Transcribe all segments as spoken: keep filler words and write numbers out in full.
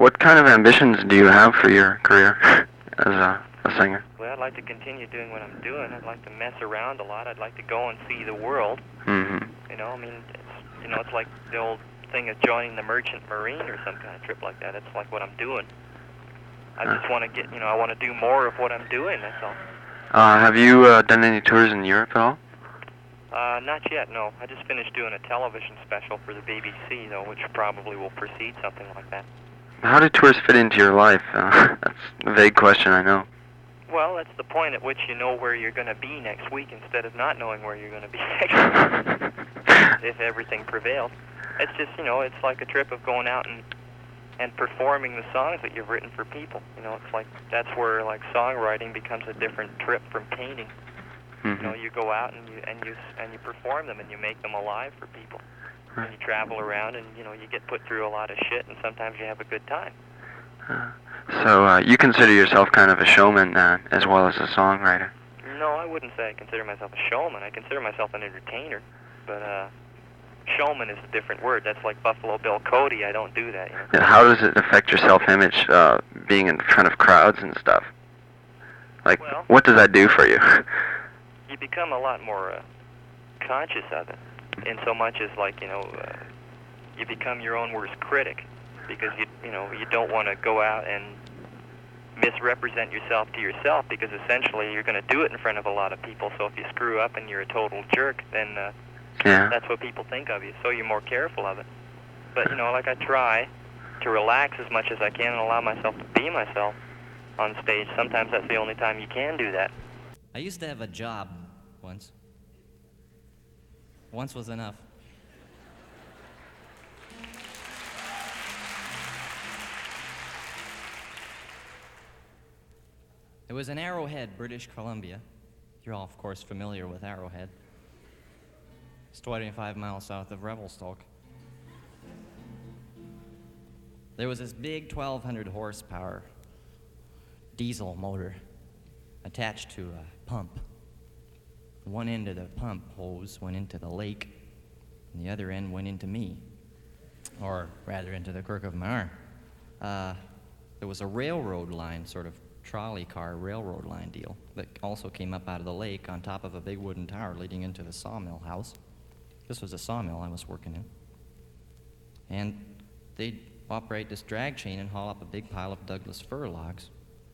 what kind of ambitions do you have for your career as a, a singer? Well, I'd like to continue doing what I'm doing. I'd like to mess around a lot. I'd like to go and see the world. Mm-hmm. You know, I mean, it's, you know, it's like the old thing of joining the Merchant Marine or some kind of trip like that. It's like what I'm doing. I just want to get, you know, I want to do more of what I'm doing, that's all. Uh, have you uh, done any tours in Europe at all? Uh, not yet, no. I just finished doing a television special for the B B C, though, which probably will precede something like that. How do tours fit into your life? Uh, that's a vague question, I know. Well, that's the point at which you know where you're going to be next week instead of not knowing where you're going to be next week, if everything prevails. It's just, you know, it's like a trip of going out and and performing the songs that you've written for people. You know, it's like, that's where, like, songwriting becomes a different trip from painting. Mm-hmm. You know, you go out and you and you and you perform them and you make them alive for people. And you travel around and, you know, you get put through a lot of shit and sometimes you have a good time. Uh, so uh, you consider yourself kind of a showman uh, as well as a songwriter? No, I wouldn't say I consider myself a showman. I consider myself an entertainer. But uh, showman is a different word. That's like Buffalo Bill Cody. I don't do that. You know? And how does it affect your self-image, uh, being in front of crowds and stuff? Like, well, what does that do for you? You become a lot more uh, conscious of it, in so much as, like, you know, uh, you become your own worst critic, because you you know you don't want to go out and misrepresent yourself to yourself, because essentially you're going to do it in front of a lot of people. So if you screw up and you're a total jerk, then uh, yeah. that's what people think of you. So you're more careful of it. But, you know, like, I try to relax as much as I can and allow myself to be myself on stage. Sometimes that's the only time you can do that. I used to have a job once. Once was enough. It was in Arrowhead, British Columbia. You're all, of course, familiar with Arrowhead. It's twenty-five miles south of Revelstoke. There was this big twelve hundred horsepower diesel motor attached to a pump. One end of the pump hose went into the lake, and the other end went into me, or rather into the crook of my arm. Uh, there was a railroad line, sort of trolley car railroad line deal, that also came up out of the lake on top of a big wooden tower leading into the sawmill house. This was a sawmill I was working in. And they'd operate this drag chain and haul up a big pile of Douglas fir logs,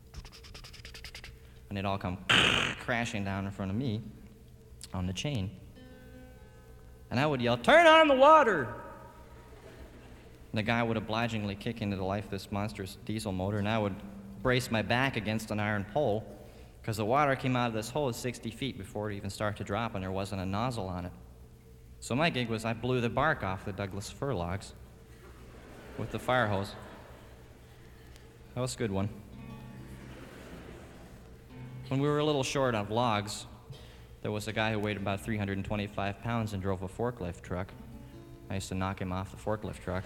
and they'd all come crashing down in front of me on the chain. And I would yell, "Turn on the water!" And the guy would obligingly kick into the life this monstrous diesel motor, and I would brace my back against an iron pole, because the water came out of this hose sixty feet before it even started to drop, and there wasn't a nozzle on it. So my gig was I blew the bark off the Douglas fir logs with the fire hose. That was a good one. When we were a little short of logs, there was a guy who weighed about three hundred twenty-five pounds and drove a forklift truck. I used to knock him off the forklift truck.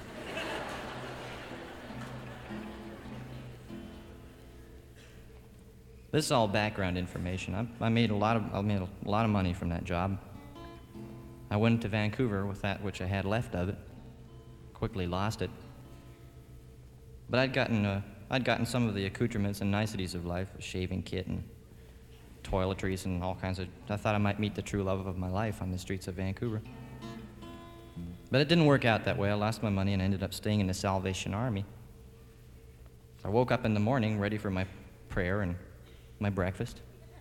This is all background information. I, I made a lot of I made a lot of money from that job. I went to Vancouver with that which I had left of it. Quickly lost it. But I'd gotten uh, I'd gotten some of the accoutrements and niceties of life, a shaving kit and toiletries and all kinds of. I thought I might meet the true love of my life on the streets of Vancouver. But it didn't work out that way. I lost my money and ended up staying in the Salvation Army. So I woke up in the morning ready for my prayer and my breakfast.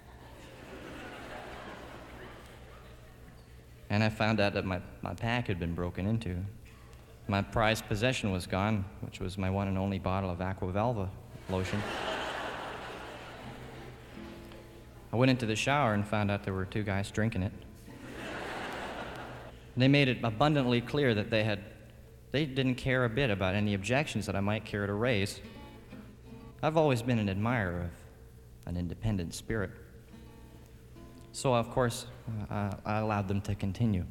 And I found out that my, my pack had been broken into. My prized possession was gone, which was my one and only bottle of Aqua Velva lotion. I went into the shower and found out there were two guys drinking it. They made it abundantly clear that they had, they didn't care a bit about any objections that I might care to raise. I've always been an admirer of an independent spirit. So, of course, uh, I allowed them to continue.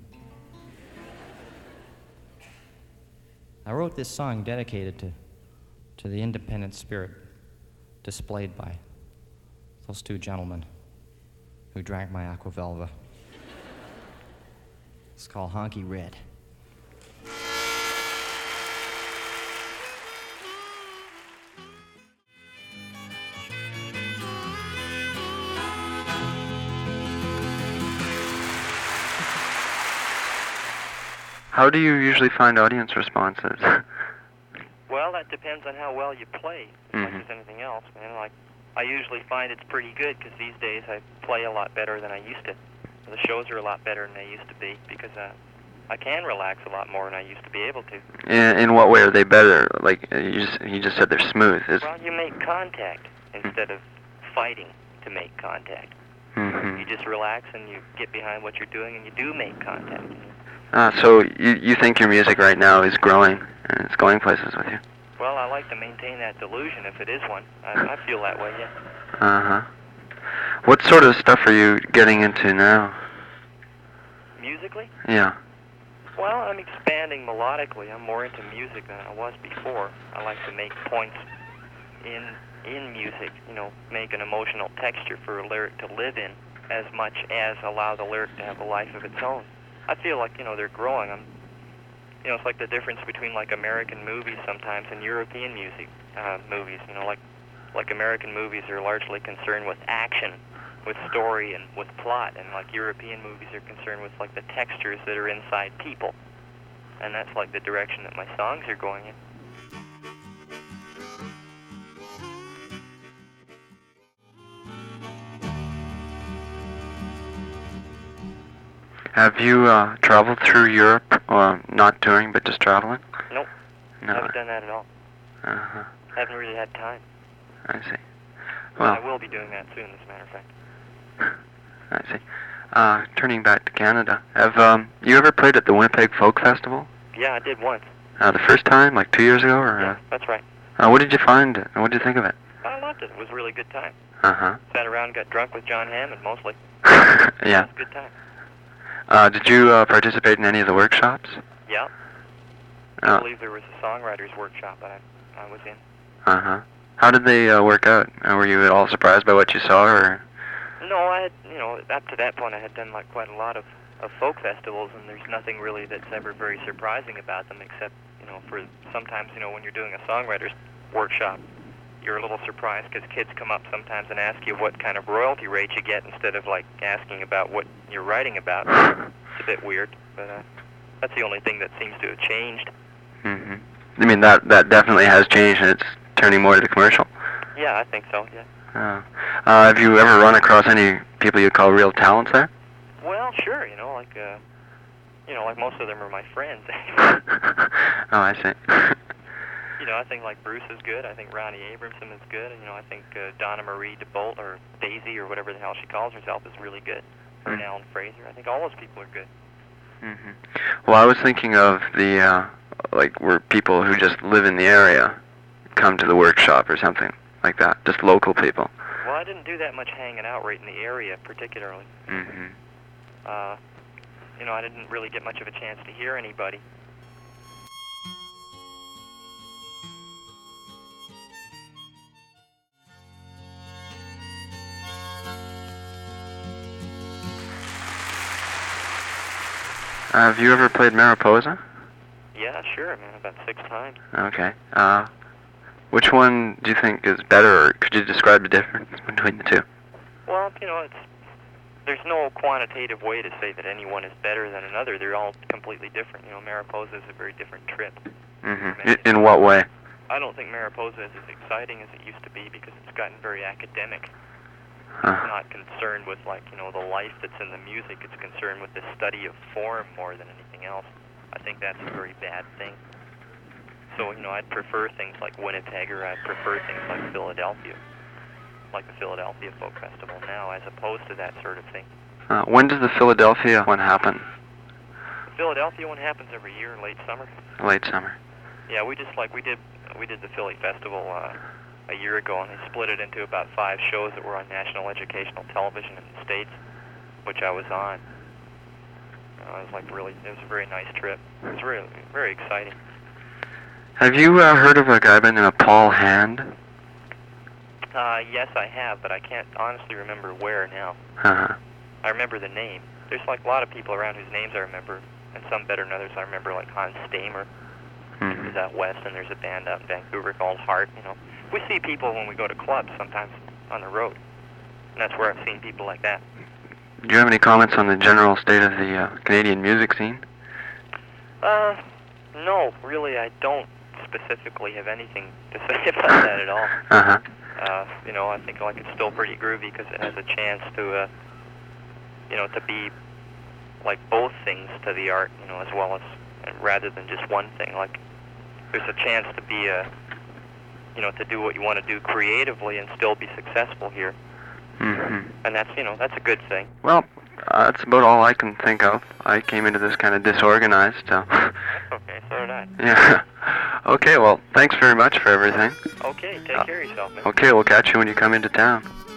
I wrote this song dedicated to, to the independent spirit displayed by those two gentlemen who drank my Aqua Velva. It's called Honky Red. How do you usually find audience responses? Well, that depends on how well you play, as Mhm. much as anything else, man. Like, I usually find it's pretty good because these days I play a lot better than I used to. The shows are a lot better than they used to be because uh, I can relax a lot more than I used to be able to. In, in what way are they better? Like uh, you just you just said they're smooth. Is Well, you make contact instead of fighting to make contact. Mhm. You just relax and you get behind what you're doing and you do make contact. Ah, so you you think your music right now is growing and it's going places with you? Well, I like to maintain that delusion if it is one. I, I feel that way, yeah. Uh huh. What sort of stuff are you getting into now? Musically? Yeah. Well, I'm expanding melodically. I'm more into music than I was before. I like to make points in in music, you know, make an emotional texture for a lyric to live in as much as allow the lyric to have a life of its own. I feel like, you know, they're growing. I'm, you know, it's like the difference between like American movies sometimes and European music uh, movies. You know, like like American movies are largely concerned with action, with story, and with plot, and like European movies are concerned with like the textures that are inside people. And that's like the direction that my songs are going in. Have you uh, traveled through Europe, or not touring, but just traveling? Nope, No. haven't done that at all. Uh huh. Haven't really had time. I see. I Well, will be doing that soon, as a matter of fact. I see. Uh, turning back to Canada, have um, you ever played at the Winnipeg Folk Festival? Yeah, I did once. Uh, the first time, like two years ago, or Yeah, that's right. uh, uh, what did you find? What did you think of it? I loved it. It was a really good time. Uh huh. Sat around and got drunk with John Hammond, mostly. Yeah. It was a good time. Uh, did you uh, participate in any of the workshops? Yeah. I Uh believe there was a songwriters workshop that I, I was in. huh. How did they uh, work out? Uh, were you at all surprised by what you saw, or? No, I had, you know, up to that point I had done like quite a lot of, of folk festivals, and there's nothing really that's ever very surprising about them, except, you know, for sometimes, you know, when you're doing a songwriters workshop, you're a little surprised because kids come up sometimes and ask you what kind of royalty rate you get instead of like asking about what you're writing about. It's a bit weird, but uh, that's the only thing that seems to have changed. Mm-hmm. I mean, that that definitely has changed, and it's turning more to the commercial. Yeah, I think so, yeah. Uh, uh, have you ever run across any people you call real talents there? Well, sure, you know, like, uh, you know, like most of them are my friends. Oh, I see. You know, I think like Bruce is good. I think Ronnie Abramson is good. And, you know, I think uh, Donna Marie DeBolt or Daisy or whatever the hell she calls herself is really good. Or Mm. Alan Fraser. I think all those people are good. Mm-hmm. Well, I was thinking of the uh, like where people who just live in the area come to the workshop or something like that, just local people. Well, I didn't do that much hanging out right in the area particularly. Mm-hmm. Uh, you know, I didn't really get much of a chance to hear anybody. Uh, have you ever played Mariposa? Yeah, sure, man, about six times. Okay. Uh, which one do you think is better, or could you describe the difference between the two? Well, you know, it's there's no quantitative way to say that any one is better than another. They're all completely different. You know, Mariposa is a very different trip. Mm-hmm. In, in what way? I don't think Mariposa is as exciting as it used to be because it's gotten very academic. Uh, It's not concerned with, like, you know, the life that's in the music. It's concerned with the study of form more than anything else. I think that's a very bad thing. So, you know, I'd prefer things like Winnipeg, or I'd prefer things like Philadelphia, like the Philadelphia Folk Festival now, as opposed to that sort of thing. uh, when does the Philadelphia one happen? The Philadelphia one happens every year in late summer. Late summer. Yeah, we just, like, we did, we did the Philly Festival uh, a year ago, and they split it into about five shows that were on national educational television in the States, which I was on. Uh, it was like really, it was a very nice trip. It was really, very exciting. Have you uh, heard of a guy by the name of Paul Hand? Uh, yes, I have, but I can't honestly remember where now. Uh-huh. I remember the name. There's like a lot of people around whose names I remember, and some better than others. I remember like Hans Stamer, Mm-hmm. who's out west, and there's a band out in Vancouver called Heart. You know, we see people when we go to clubs sometimes on the road, and that's where I've seen people like that. Do you have any comments on the general state of the uh, Canadian music scene? Uh, no, really, I don't specifically have anything to say about that at all. Uh-huh. Uh, you know, I think like it's still pretty groovy because it has a chance to, uh, you know, to be like both things to the art, you know, as well as and rather than just one thing. Like there's a chance to be a, you know, to do what you want to do creatively and still be successful here. Mm-hmm. And that's, you know, that's a good thing. Well, uh, that's about all I can think of. I came into this kind of disorganized, so. That's okay, so did I. Yeah. Okay, well, thanks very much for everything. Okay, take Uh, care of yourself, man. Okay, we'll catch you when you come into town.